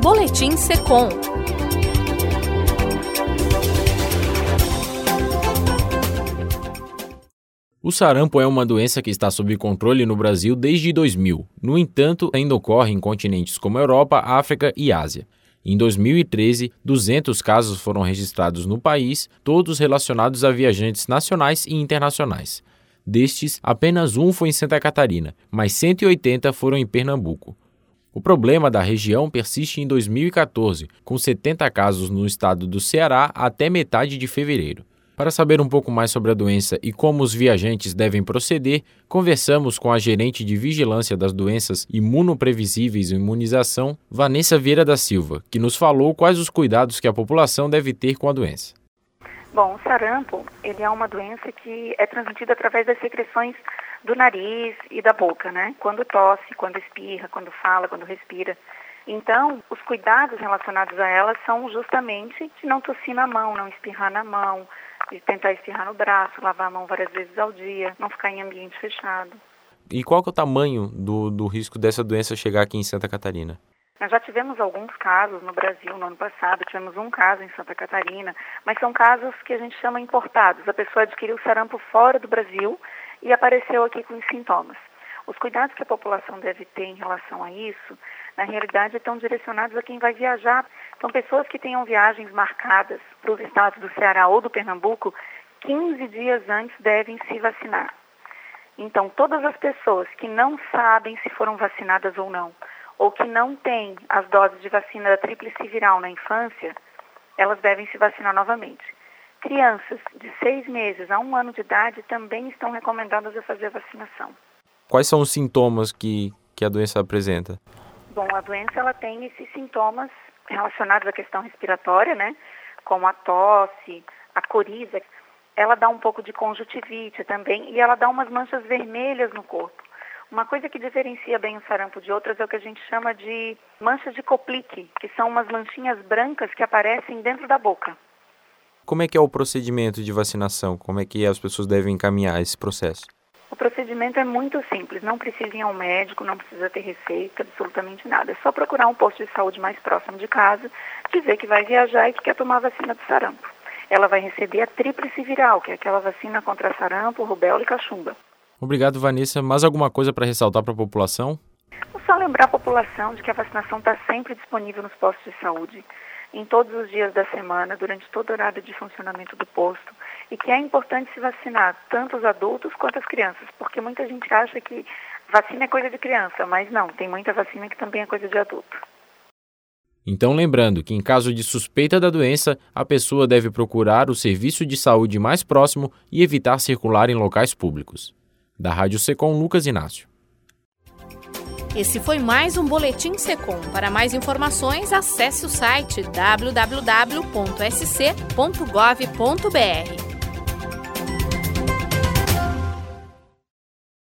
Boletim Secom. O sarampo é uma doença que está sob controle no Brasil desde 2000. No entanto, ainda ocorre em continentes como Europa, África e Ásia. Em 2013, 200 casos foram registrados no país, todos relacionados a viajantes nacionais e internacionais. Destes, apenas um foi em Santa Catarina, mas 180 foram em Pernambuco. O problema da região persiste em 2014, com 70 casos no estado do Ceará até metade de fevereiro. Para saber um pouco mais sobre a doença e como os viajantes devem proceder, conversamos com a gerente de Vigilância das Doenças Imunoprevisíveis e Imunização, Vanessa Vieira da Silva, que nos falou quais os cuidados que a população deve ter com a doença. Bom, o sarampo, ele é uma doença que é transmitida através das secreções do nariz e da boca, né? Quando tosse, quando espirra, quando fala, quando respira. Então, os cuidados relacionados a ela são justamente de não tossir na mão, não espirrar na mão, de tentar espirrar no braço, lavar a mão várias vezes ao dia, não ficar em ambiente fechado. E qual que é o tamanho do risco dessa doença chegar aqui em Santa Catarina? Nós já tivemos alguns casos no Brasil no ano passado, tivemos um caso em Santa Catarina, mas são casos que a gente chama importados. A pessoa adquiriu sarampo fora do Brasil e apareceu aqui com os sintomas. Os cuidados que a população deve ter em relação a isso, na realidade, estão direcionados a quem vai viajar. Então, pessoas que tenham viagens marcadas para os estados do Ceará ou do Pernambuco, 15 dias antes devem se vacinar. Então, todas as pessoas que não sabem se foram vacinadas ou não, ou que não têm as doses de vacina da tríplice viral na infância, elas devem se vacinar novamente. Crianças de 6 meses a 1 ano de idade também estão recomendadas a fazer a vacinação. Quais são os sintomas que a doença apresenta? Bom, a doença ela tem esses sintomas relacionados à questão respiratória, né? Como a tosse, a coriza. Ela dá um pouco de conjuntivite também e ela dá umas manchas vermelhas no corpo. Uma coisa que diferencia bem o sarampo de outras é o que a gente chama de manchas de Koplik, que são umas manchinhas brancas que aparecem dentro da boca. Como é que é o procedimento de vacinação? Como é que as pessoas devem encaminhar esse processo? O procedimento é muito simples, não precisa ir ao médico, não precisa ter receita, absolutamente nada. É só procurar um posto de saúde mais próximo de casa, dizer que vai viajar e que quer tomar a vacina do sarampo. Ela vai receber a tríplice viral, que é aquela vacina contra sarampo, rubéola e cachumba. Obrigado, Vanessa. Mais alguma coisa para ressaltar para a população? Vou só lembrar a população de que a vacinação está sempre disponível nos postos de saúde, em todos os dias da semana, durante todo o horário de funcionamento do posto, e que é importante se vacinar tanto os adultos quanto as crianças, porque muita gente acha que vacina é coisa de criança, mas não, tem muita vacina que também é coisa de adulto. Então, lembrando que em caso de suspeita da doença, a pessoa deve procurar o serviço de saúde mais próximo e evitar circular em locais públicos. Da Rádio Secom, Lucas Inácio. Esse foi mais um Boletim Secom. Para mais informações, acesse o site www.sc.gov.br.